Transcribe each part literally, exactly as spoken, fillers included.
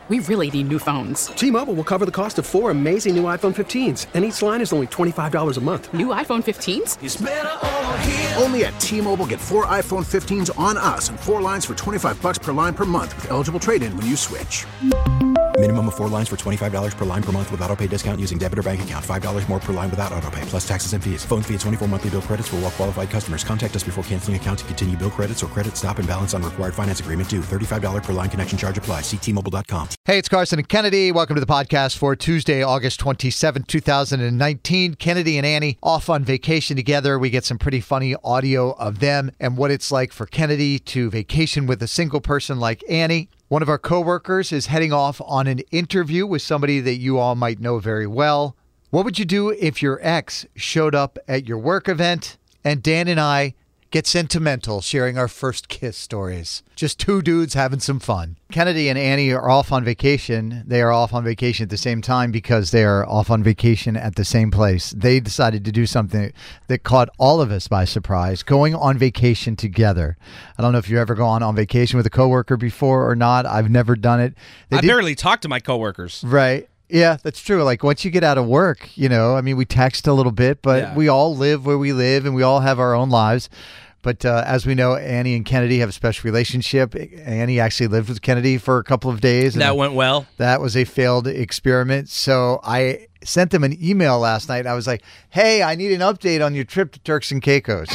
We really need new phones. T-Mobile will cover the cost of four amazing new iPhone fifteens, and each line is only twenty-five dollars a month. New iPhone fifteens? It's better over here. Only at T-Mobile, get four iPhone fifteens on us and four lines for twenty-five dollars per line per month with eligible trade-in when you switch. Minimum of four lines for twenty-five dollars per line per month with autopay discount using debit or bank account. five dollars more per line without autopay, plus taxes and fees. Phone fee at twenty-four monthly bill credits for well-qualified customers. Contact us before canceling account to continue bill credits or credit stop and balance on required finance agreement due. thirty-five dollars per line connection charge applies. See T Mobile dot com. Hey, it's Carson and Kennedy. Welcome to the podcast for Tuesday, August twenty-seventh, twenty nineteen. Kennedy and Annie off on vacation together. We get some pretty funny audio of them and what it's like for Kennedy to vacation with a single person like Annie. One of our coworkers is heading off on an interview with somebody that you all might know very well. What would you do if your ex showed up at your work event? And Dan and I get sentimental sharing our first kiss stories. Just two dudes having some fun. Kennedy and Annie are off on vacation. They are off on vacation at the same time because they are off on vacation at the same place. They decided to do something that caught all of us by surprise, going on vacation together. I don't know if you've ever gone on vacation with a coworker before or not. I've never done it. They I did- barely talk to my coworkers. Right. Yeah, that's true. Like once you get out of work, you know, I mean, we text a little bit, but Yeah. we all live where we live and we all have our own lives. But uh, as we know, Annie and Kennedy have a special relationship. Annie actually lived with Kennedy for a couple of days. And That went well. That was a failed experiment. So I sent them an email last night. I was like, hey, I need an update on your trip to Turks and Caicos.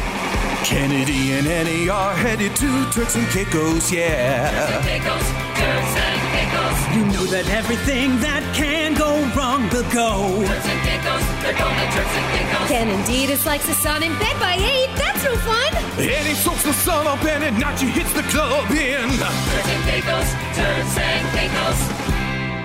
Kennedy and Annie are headed to Turks and Caicos, yeah. Turks and Caicos, Turks and Caicos. You know that everything that can go wrong will go. Turks and Caicos, they're going to Turks and Caicos. Ken and Deedus likes the sun in bed by eight. That's no fun. Annie soaks the sun up and at night she hits the club in. Turks and Caicos, Turks and Caicos.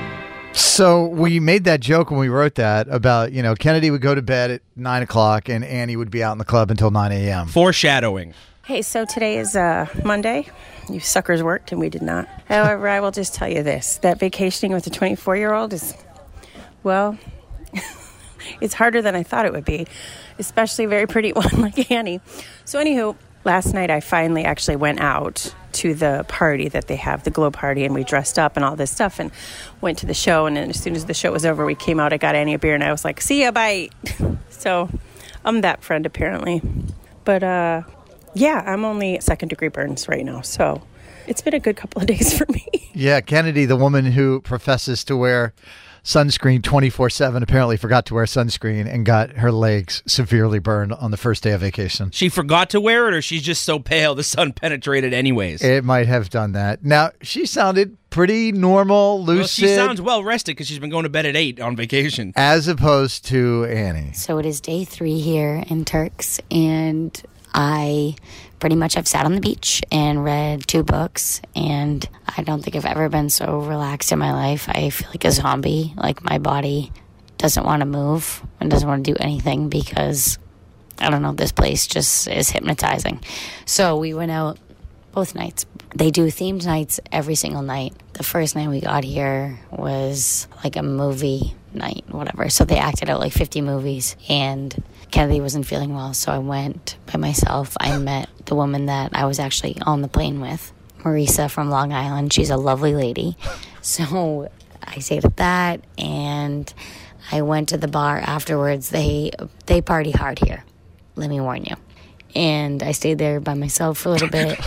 So we made that joke when we wrote that about, you know, Kennedy would go to bed at nine o'clock and Annie would be out in the club until nine a.m. Foreshadowing. Hey, so today is uh, Monday. You suckers worked and we did not. However, I will just tell you this, that vacationing with a twenty-four-year-old is, well, it's harder than I thought it would be, especially a very pretty one like Annie. So anywho, last night I finally actually went out to the party that they have, the Glow Party, and we dressed up and all this stuff and went to the show. And then as soon as the show was over, we came out, I got Annie a beer, and I was like, see ya, bye. So I'm that friend, apparently. But, uh, yeah, I'm only second-degree burns right now, so it's been a good couple of days for me. Yeah, Kennedy, the woman who professes to wear sunscreen twenty-four seven, apparently forgot to wear sunscreen and got her legs severely burned on the first day of vacation. She forgot to wear it, or she's just so pale the sun penetrated anyways? It might have done that. Now, she sounded pretty normal, lucid. Well, she sounds well rested because she's been going to bed at eight on vacation. As opposed to Annie. So it is day three here in Turks, and I pretty much have sat on the beach and read two books, and I don't think I've ever been so relaxed in my life. I feel like a zombie. Like my body doesn't want to move and doesn't want to do anything because, I don't know, this place just is hypnotizing. So we went out both nights. They do themed nights every single night. The first night we got here was like a movie night, whatever. So they acted out like fifty movies, and Kennedy wasn't feeling well, so I went by myself. I met the woman that I was actually on the plane with, Marisa from Long Island. She's a lovely lady. So I stayed at that, and I went to the bar afterwards. They they party hard here, let me warn you. And I stayed there by myself for a little bit.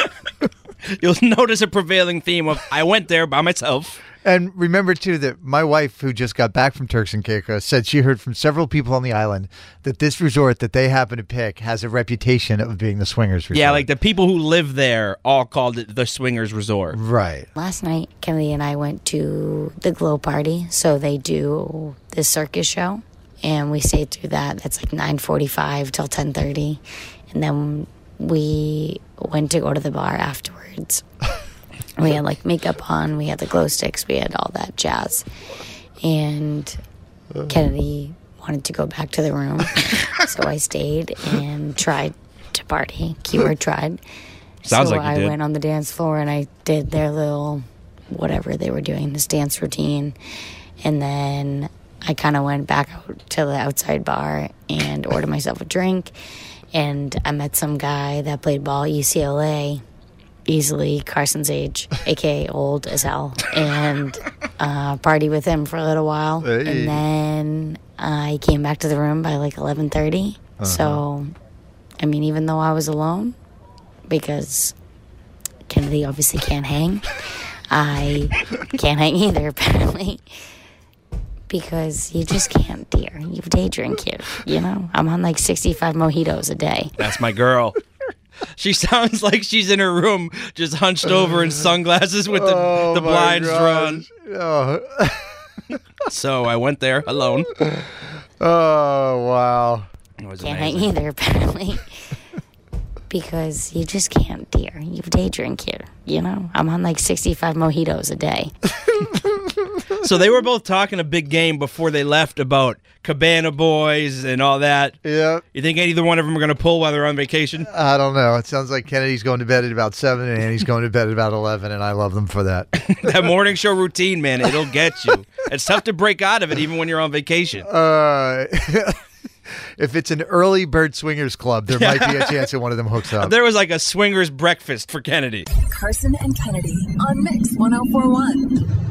You'll notice a prevailing theme of, I went there by myself. And remember, too, that my wife, who just got back from Turks and Caicos, said she heard from several people on the island that this resort that they happen to pick has a reputation of being the swingers resort. Yeah, like the people who live there all called it the swingers resort. Right. Last night, Kennedy and I went to the Glow Party. So they do this circus show, and we stayed through that. That's like nine forty-five till ten thirty. And then we went to go to the bar afterwards. We had like makeup on, we had the glow sticks, we had all that jazz. And Kennedy wanted to go back to the room. So I stayed and tried to party. Keyword tried. Sounds so like you I did. went on the dance floor and I did their little whatever they were doing, this dance routine. And then I kind of went back out to the outside bar and ordered myself a drink. And I met some guy that played ball at U C L A. easily Carson's age, a k a old as hell, and uh, party with him for a little while. Hey. And then I came back to the room by like eleven thirty. Uh-huh. So, I mean, even though I was alone, because Kennedy obviously can't hang, I can't hang either, apparently. Because you just can't, dear. You day drink here, you know? I'm on like sixty-five mojitos a day. That's my girl. She sounds like she's in her room, just hunched over in sunglasses with the, oh the blinds gosh. drawn. Oh. So I went there alone. Oh, wow. It was can't amazing. Hang either, apparently. Because you just can't, dear. You day drink here, you know? I'm on like sixty-five mojitos a day. So they were both talking a big game before they left about Cabana Boys and all that. Yeah. You think either one of them are going to pull while they're on vacation? I don't know. It sounds like Kennedy's going to bed at about seven and Annie's going to bed at about eleven, and I love them for that. That morning show routine, man, it'll get you. It's tough to break out of it even when you're on vacation. Uh, if it's an early bird swingers club, there might be a chance that one of them hooks up. There was like a swingers breakfast for Kennedy. Carson and Kennedy on Mix one oh four point one.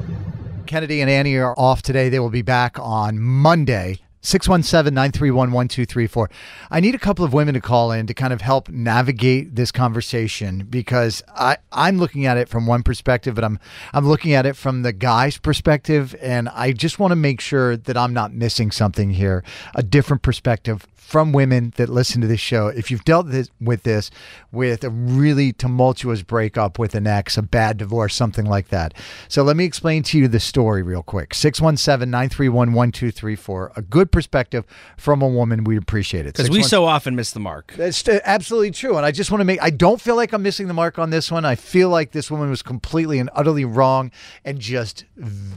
Kennedy and Annie are off today. They will be back on Monday. six one seven, nine three one, one two three four. I need a couple of women to call in to kind of help navigate this conversation because I, I'm looking at it from one perspective, but I'm I'm looking at it from the guy's perspective, and I just want to make sure that I'm not missing something here, a different perspective from women that listen to this show. If you've dealt this, with this, with a really tumultuous breakup with an ex, a bad divorce, something like that. So let me explain to you the story real quick. six one seven, nine three one, one two three four. A good perspective from a woman. We appreciate it. Because we so often miss the mark. That's absolutely true. And I just want to make, I don't feel like I'm missing the mark on this one. I feel like this woman was completely and utterly wrong and just,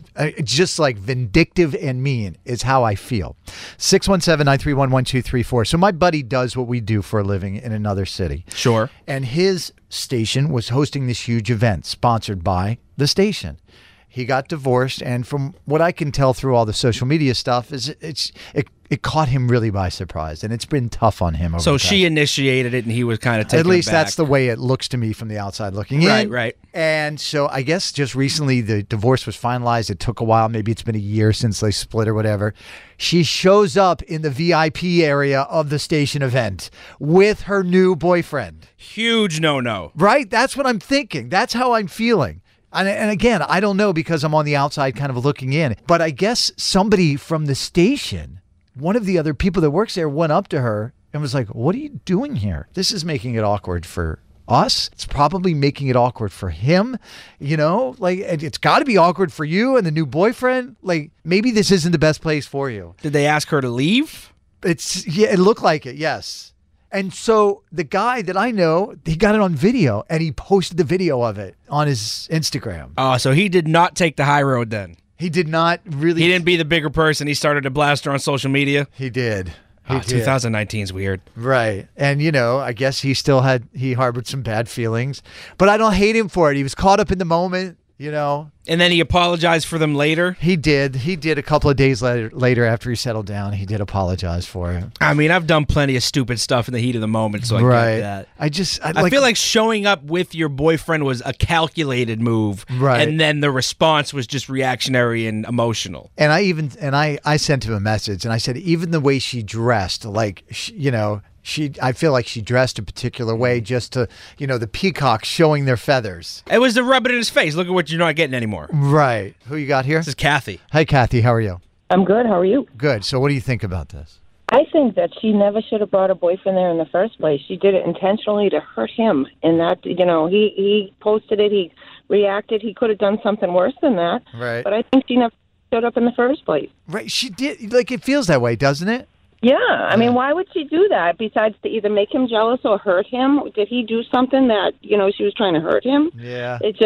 just like vindictive and mean is how I feel. six one seven, nine three one, one two three four. So my buddy does what we do for a living in another city. Sure. And his station was hosting this huge event sponsored by the station. He got divorced, and from what I can tell through all the social media stuff, is it's it, it caught him really by surprise, and it's been tough on him. Over so the she initiated it, and he was kind of taken At least aback. That's the way it looks to me from the outside looking in. Right, right. And so I guess just recently the divorce was finalized. It took a while. Maybe it's been a year since they split or whatever. She shows up in the V I P area of the station event with her new boyfriend. Huge no-no. Right? That's what I'm thinking. That's how I'm feeling. And, and again, I don't know because I'm on the outside kind of looking in. But I guess somebody from the station, one of the other people that works there, went up to her and was like, what are you doing here? This is making it awkward for us. It's probably making it awkward for him. You know, like it's got to be awkward for you and the new boyfriend. Like maybe this isn't the best place for you. Did they ask her to leave? It's yeah, it looked like it. Yes. And so the guy that I know, he got it on video and he posted the video of it on his Instagram. Oh, so he did not take the high road then. He did not really. He didn't be the bigger person. He started to blast her on social media. He did. He oh, did. twenty nineteen is weird. Right. And, you know, I guess he still had, he harbored some bad feelings. But I don't hate him for it. He was caught up in the moment, you know. And then he apologized for them later? He did. He did a couple of days later, later after he settled down. He did apologize for it. I mean, I've done plenty of stupid stuff in the heat of the moment, so I right. get that. I just... I, I like, feel like showing up with your boyfriend was a calculated move. Right. And then the response was just reactionary and emotional. And I even... And I, I sent him a message, and I said, even the way she dressed, like, she, you know... She, I feel like she dressed a particular way just to, you know, the peacocks showing their feathers. It was to rub it in his face. Look at what you're not getting anymore. Right. Who you got here? This is Kathy. Hi, Kathy. How are you? I'm good. How are you? Good. So what do you think about this? I think that she never should have brought her boyfriend there in the first place. She did it intentionally to hurt him. And that, you know, he, he posted it. He reacted. He could have done something worse than that. Right. But I think she never showed up in the first place. Right. She did. Like, it feels that way, doesn't it? Yeah, I mean, why would she do that besides to either make him jealous or hurt him? Did he do something that, you know, she was trying to hurt him? Yeah. It just,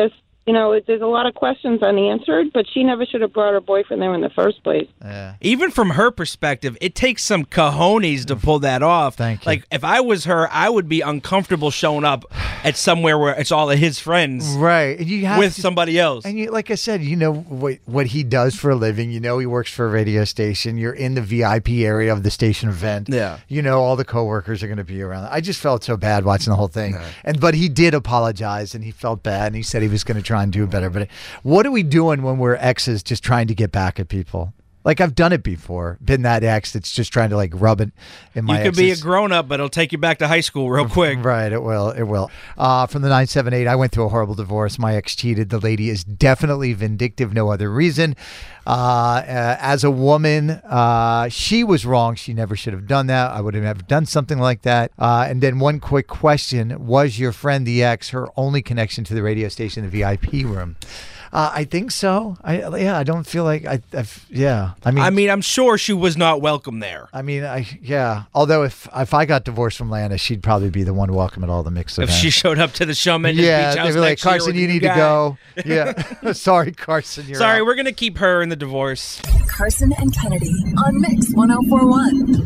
You know, it, there's a lot of questions unanswered, but she never should have brought her boyfriend there in the first place. Yeah. Even from her perspective, it takes some cojones to pull that off. Thank you. Like, if I was her, I would be uncomfortable showing up at somewhere where it's all of his friends. Right. And you have with to, somebody else. And you, like I said, you know what, what he does for a living. You know he works for a radio station. You're in the V I P area of the station event. Yeah. You know all the coworkers are going to be around. I just felt so bad watching the whole thing. Yeah. And But he did apologize, and he felt bad, and he said he was going to try and do better. But what are we doing when we're exes just trying to get back at people? Like, I've done it before, been that ex that's just trying to, like, rub it in my You could exes. be a grown-up, but it'll take you back to high school real quick. Right, it will, it will. Uh, from the nine seven eight, I went through a horrible divorce. My ex cheated. The lady is definitely vindictive, no other reason. Uh, uh, as a woman, uh, she was wrong. She never should have done that. I would have never done something like that. Uh, and then one quick question. Was your friend, the ex, her only connection to the radio station, the V I P room? Uh, I think so. I yeah. I don't feel like I. I've, yeah. I mean. I mean, I'm sure she was not welcome there. I mean, I yeah. Although if if I got divorced from Lana, she'd probably be the one welcome at all the mixed If events. she showed up to the Showman yeah, Beach House they'd be like, next year Carson, with you the need guy. to go. Yeah. Sorry, Carson. You're Sorry, out. we're gonna keep her in the divorce. Carson and Kennedy on Mix one oh four one.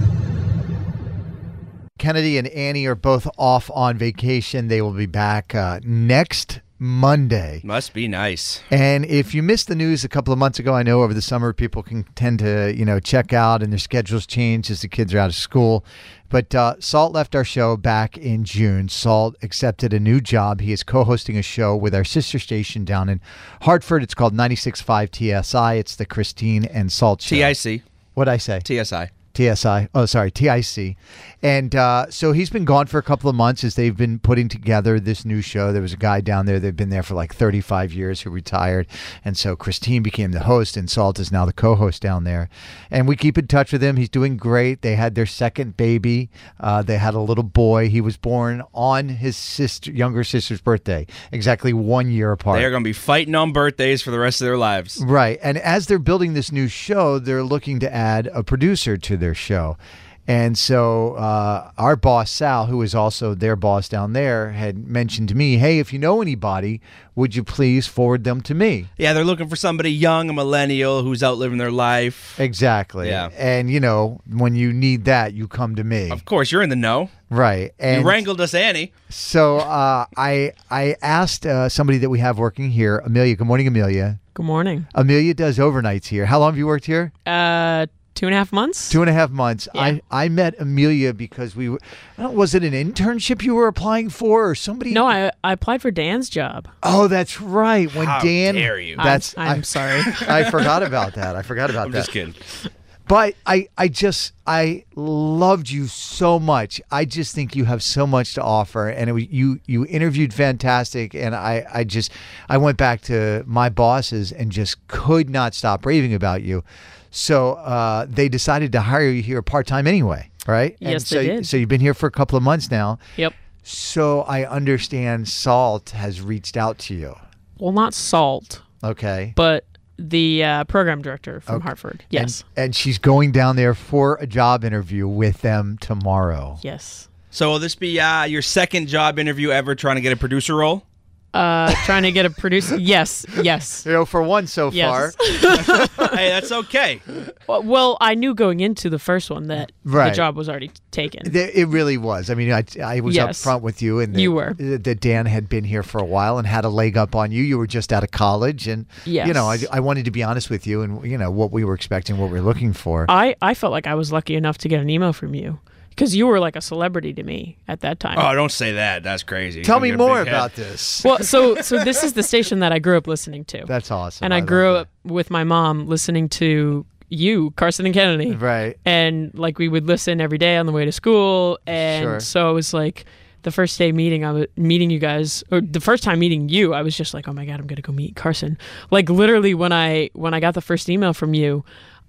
Kennedy and Annie are both off on vacation. They will be back uh, next Monday. Must be nice. And if you missed the news a couple of months ago, I know over the summer people can tend to, you know, check out and their schedules change as the kids are out of school. But uh, Salt left our show back in June. Salt accepted a new job. He is co-hosting a show with our sister station down in Hartford. It's called ninety-six point five T S I. It's the Christine and Salt show. T I C. What'd I say? T S I. T S I. Oh, sorry, T I C. And uh, so he's been gone for a couple of months as they've been putting together this new show. There was a guy down there that had been there for like thirty-five years who retired. And so Christine became the host and Salt is now the co-host down there. And we keep in touch with him. He's doing great. They had their second baby. Uh, they had a little boy. He was born on his sister, younger sister's birthday, exactly one year apart. They're going to be fighting on birthdays for the rest of their lives. Right. And as they're building this new show, they're looking to add a producer to their show. And so uh, our boss, Sal, who is also their boss down there, had mentioned to me, hey, if you know anybody, would you please forward them to me? Yeah, they're looking for somebody young, a millennial, who's outliving their life. Exactly. Yeah. And, you know, when you need that, you come to me. Of course, you're in the know. Right. And you wrangled us, Annie. So uh, I, I asked uh, somebody that we have working here, Amelia. Good morning, Amelia. Good morning. Amelia does overnights here. How long have you worked here? Uh, two and a half months. Two and a half months. Yeah. I, I met Amelia because we were, I don't know, was it an internship you were applying for or somebody? No, I I applied for Dan's job. Oh, that's right. When How Dan, dare you. That's I'm, I'm I, sorry. I forgot about that. I forgot about I'm that. just kidding. But I, I just, I loved you so much. I just think you have so much to offer. And it was, you, you interviewed fantastic. And I, I just, I went back to my bosses and just could not stop raving about you. So uh, they decided to hire you here part-time anyway, right? Yes, and so, they did. So you've been here for a couple of months now. Yep. So I understand Salt has reached out to you. Well, not Salt, Okay. but the uh, program director from Okay. Hartford. Yes. And, and she's going down there for a job interview with them tomorrow. Yes. So will this be uh, your second job interview ever trying to get a producer role? Uh, trying to get a producer. Yes. Yes. You know, for one so Yes. far. Hey, that's okay. Well, well, I knew going into the first one that Right. the job was already taken. Th- It really was. I mean, I, I was up Yes. front with you, and that- You were. that Dan had been here for a while and had a leg up on you. You were just out of college, and Yes. you know, I, I wanted to be honest with you, and you know what we were expecting, what we were looking for. I, I felt like I was lucky enough to get an email from you because you were like a celebrity to me at that time. Oh, don't say that. That's crazy. Tell You me got a more big head. about this. Well, so so this is the station that I grew up listening to. That's awesome. And I, love grew that. up with my mom listening to you, Carson and Kennedy. Right. And like we would listen every day on the way to school. And Sure. so it was like the first day meeting, I was meeting you guys, or the first time meeting you, I was just like, oh my God, I'm going to go meet Carson. Like literally when I when I got the first email from you,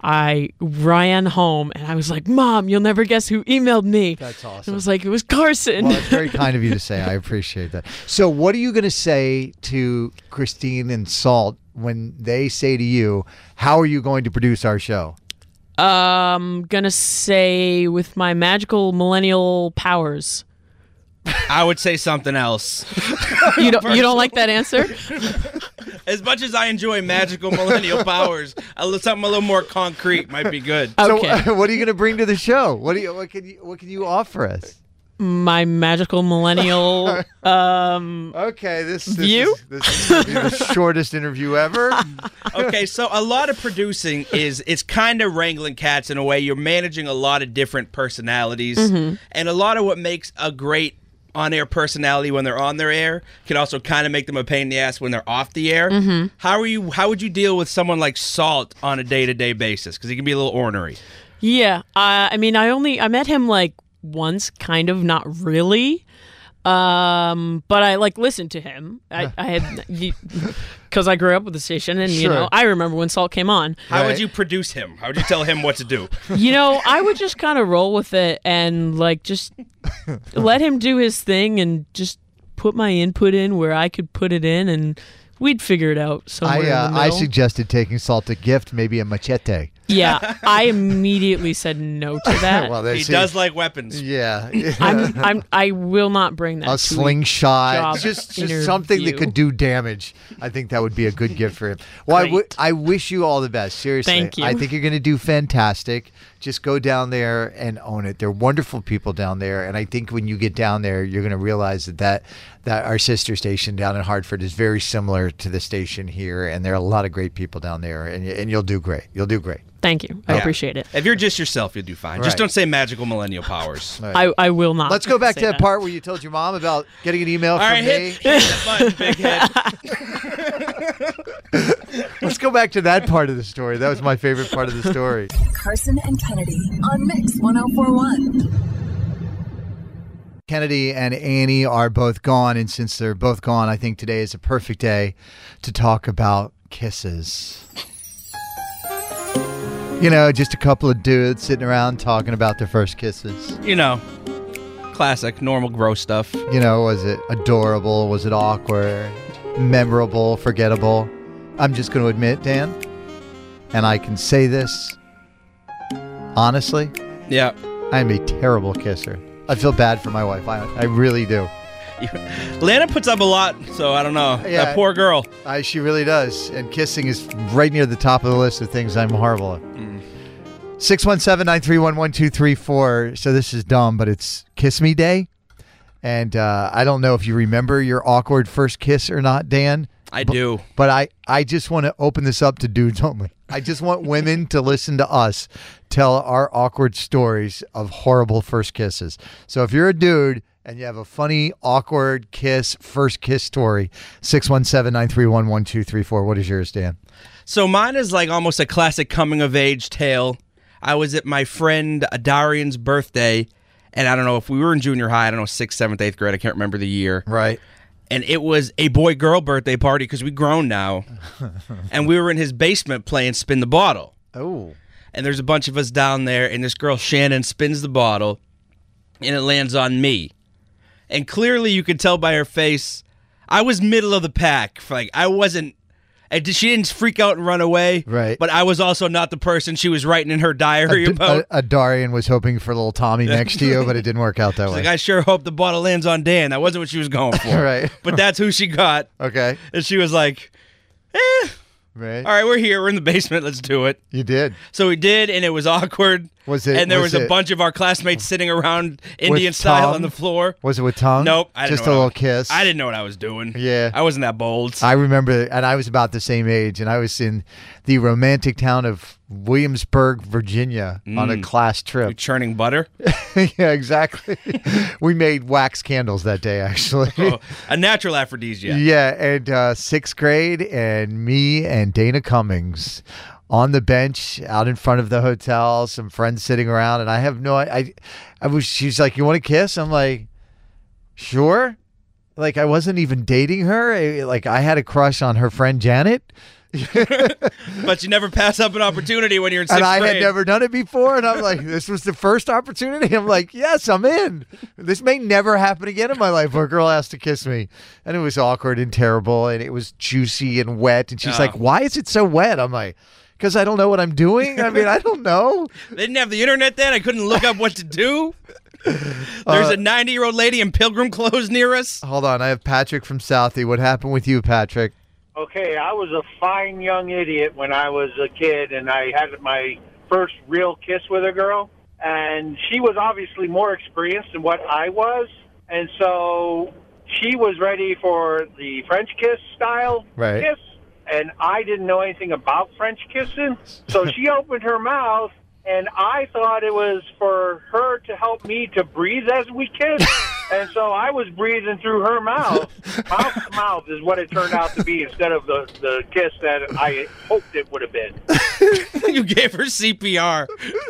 I ran home and I was like, Mom, you'll never guess who emailed me. That's And awesome. it was like, it was Carson. Well, it's very kind of you to say. I appreciate that. So, what are you going to say to Christine and Salt when they say to you, "How are you going to produce our show?" Um, gonna say with my magical millennial powers. I would say something else. You don't you don't like that answer? As much as I enjoy magical millennial powers, a little, something a little more concrete might be good. Okay. So, what are you going to bring to the show? What do you? What can you? What can you offer us? My magical millennial um okay this, this view is, this is gonna be the shortest interview ever. Okay, so a lot of producing is it's kind of wrangling cats in a way. You're managing a lot of different personalities, Mm-hmm. and a lot of what makes a great on-air personality when they're on their air can also kind of make them a pain in the ass when they're off the air. Mm-hmm. How are you? How would you deal with someone like Salt on a day-to-day basis? Because he can be a little ornery. Yeah, uh, I mean, I only I met him like once, kind of, not really. Um, but I like listened to him. I, I had because I grew up with the station, and you Sure. know I remember when Salt came on. How Right. would you produce him? How would you tell him what to do? You know, I would just kind of roll with it and like just let him do his thing and just put my input in where I could put it in, and we'd figure it out somewhere I uh, in the I middle. suggested taking Salt a gift, maybe a machete. Yeah, I immediately said no to that. Well, they He see- does like weapons. Yeah, I'm, I'm, I will not bring that. a to slingshot, job just, just interview. something that could do damage. I think that would be a good gift for him. Well, I, w- Great. I wish you all the best. Seriously, Thank you. I think you're going to do fantastic. Just go down there and own it. They're wonderful people down there, and I think when you get down there, you're going to realize that, that that our sister station down in Hartford is very similar to the station here, and there are a lot of great people down there, and y- and you'll do great. You'll do great. Thank you. I Yeah. appreciate it. If you're just yourself, you'll do fine. Just Right. don't say magical millennial powers. All right. I, I will not. Let's go back say to that, that part where you told your mom about getting an email All from right, me. hit, hit the button, big head. Let's go back to that part of the story. That was my favorite part of the story. Carson and Kennedy on Mix one oh four one. Kennedy and Annie are both gone, and since they're both gone, I think today is a perfect day to talk about kisses. You know, just a couple of dudes sitting around talking about their first kisses. You know, classic, normal, gross stuff. You know, was it adorable? Was it awkward? Memorable? Forgettable? I'm just going to admit, Dan, and I can say this honestly, Yeah. I'm a terrible kisser. I feel bad for my wife. I, I really do. Lana puts up a lot, so I don't know. Yeah. That poor girl. I, she really does. And kissing is right near the top of the list of things I'm horrible at. six one seven, nine three one, one two three four. So this is dumb, but it's Kiss Me Day. And uh, I don't know if you remember your awkward first kiss or not, Dan. I but, do. But I, I just want to open this up to dudes only. I just want women to listen to us tell our awkward stories of horrible first kisses. So if you're a dude and you have a funny, awkward kiss, first kiss story, six one seven, nine three one, one two three four. What is yours, Dan? So mine is like almost a classic coming-of-age tale. I was at my friend Darian's birthday, and I don't know if we were in junior high, I don't know, sixth, seventh, eighth grade, I can't remember the year. Right. And it was a boy-girl birthday party because we grown now. And we were in his basement playing Spin the Bottle. Oh. And there's a bunch of us down there, and this girl, Shannon, spins the bottle, and it lands on me. And clearly you could tell by her face, I was middle of the pack. Like, I wasn't, I, she didn't freak out and run away. Right. But I was also not the person she was writing in her diary A, about. a, a Darian was hoping for little Tommy next to you, but it didn't work out that She's way. like, I sure hope the bottle lands on Dan. That wasn't what she was going for. Right. But that's who she got. Okay. And she was like, eh. Right. All right, we're here. We're in the basement. Let's do it. You did. So we did, and it was awkward. Was it? And there was, was a it, bunch of our classmates sitting around Indian style tongue? on the floor. Was it with tongue? Nope. I didn't Just know a what I little was- kiss. I didn't know what I was doing. Yeah. I wasn't that bold. I remember, and I was about the same age, and I was in the romantic town of Williamsburg, Virginia, on a Mm. class You trip. churning butter? Yeah, exactly. We made wax candles that day, actually. Oh, a natural aphrodisiac. Yeah, and uh, sixth grade, and me and Dana Cummings on the bench out in front of the hotel, some friends sitting around, and I have no, I, I was, she's like, you want to kiss? I'm like, sure. Like, I wasn't even dating her. I- Like, I had a crush on her friend Janet. But you never pass up an opportunity when you're in sixth And I grade. had never done it before, and I'm like, this was the first opportunity. I'm like, yes, I'm in. This may never happen again in my life where a girl has to kiss me. And it was awkward and terrible, and it was juicy and wet. And she's Oh. like, why is it so wet? I'm like, because I don't know what I'm doing. I mean, I don't know. They didn't have the internet then. I couldn't look up what to do. There's Uh, a ninety-year-old lady in pilgrim clothes near us. Hold on, I have Patrick from Southie. What happened with you, Patrick? Okay, I was a fine young idiot when I was a kid, and I had my first real kiss with a girl. And she was obviously more experienced than what I was. And so she was ready for the French kiss style Right. kiss. And I didn't know anything about French kissing. So she opened her mouth, and I thought it was for her to help me to breathe as we kissed. And so I was breathing through her mouth. Mouth to mouth is what it turned out to be instead of the, the kiss that I hoped it would have been. You gave her C P R.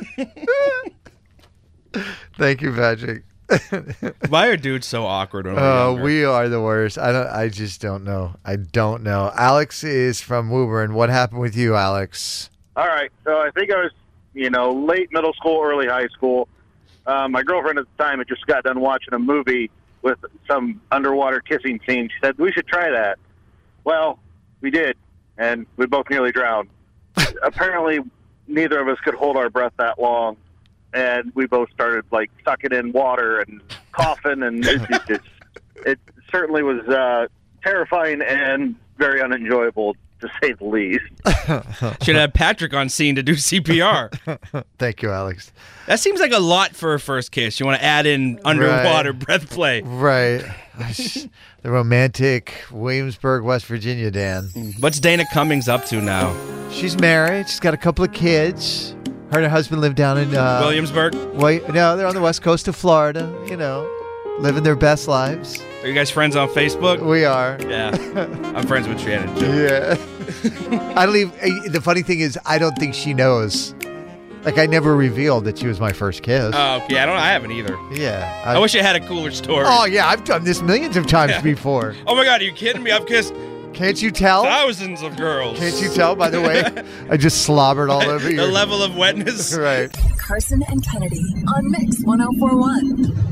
Thank you, Patrick. Why are dudes so awkward when we're Oh, younger? we are the worst. I don't. I just don't know. I don't know. Alex is from Woburn. What happened with you, Alex? All right. So I think I was, you know, late middle school, early high school. Um, my girlfriend at the time had just got done watching a movie with some underwater kissing scene. She said, we should try that. Well, we did, and we both nearly drowned. Apparently, neither of us could hold our breath that long, and we both started, like, sucking in water and coughing, and it, it, it, it certainly was uh, terrifying and very unenjoyable, to say the least. Should have Patrick on scene to do C P R. Thank you, Alex. That seems like a lot for a first kiss. You want to add in underwater Right. breath play. Right. The romantic Williamsburg, West Virginia, Dan. What's Dana Cummings up to now? She's married. She's got a couple of kids. Her and her husband live down in uh, Williamsburg? Wait, no, they're on the west coast of Florida. You know, living their best lives. Are you guys friends on Facebook? We are. Yeah. I'm friends with Shannon, too. Yeah. I don't even, the funny thing is, I don't think she knows. Like, I never revealed that she was my first kiss. Oh, okay. I don't. I haven't either. Yeah. I, wish I had a cooler story. Oh, yeah. I've done this millions of times Yeah. before. Oh, my God. Are you kidding me? I've kissed Can't you tell? thousands of girls. Can't you tell, by the way? I just slobbered all over The you. level of wetness. Right. Carson and Kennedy on Mix one oh four point one.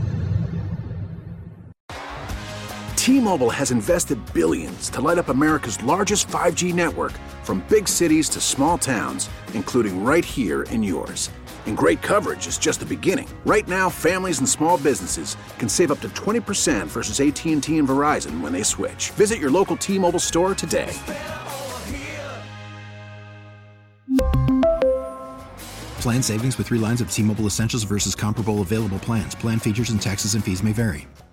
T-Mobile has invested billions to light up America's largest five G network, from big cities to small towns, including right here in yours. And great coverage is just the beginning. Right now, families and small businesses can save up to twenty percent versus A T and T and Verizon when they switch. Visit your local T-Mobile store today. Plan savings with three lines of T-Mobile Essentials versus comparable available plans. Plan features and taxes and fees may vary.